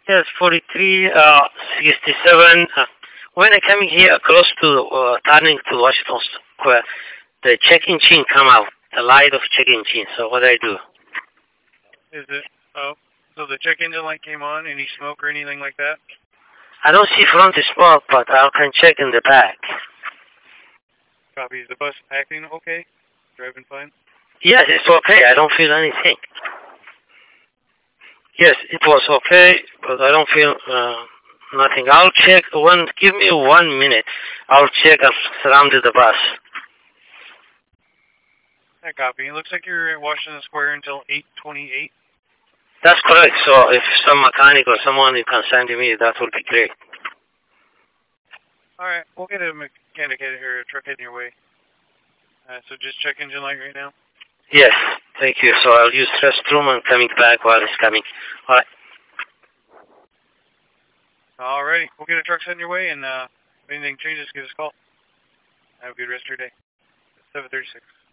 Yes, 43, 67. When I come here close to turning to Washington Square, the check engine come out, the light of check engine. So what I do? Is it? Oh, so the check engine light came on. Any smoke or anything like that? I don't see front smoke, but I can check in the back. Copy. Is the bus acting okay? Driving fine? Yes, it's okay. I don't feel anything. Yes, it was okay, but I don't feel nothing. I'll check. Give me 1 minute. I'll check. I've surrounded the bus. I copy. It looks like you're at Washington Square until 8:28. That's correct. So if some mechanic or someone you can send me, that would be great. All right, we'll get a mechanic or a truck heading your way. So just check engine light right now. Yes, thank you. So I'll use restroom and coming back while it's coming. All right. Alrighty, we'll get a truck sent your way, and if anything changes, give us a call. Have a good rest of your day. 7:36.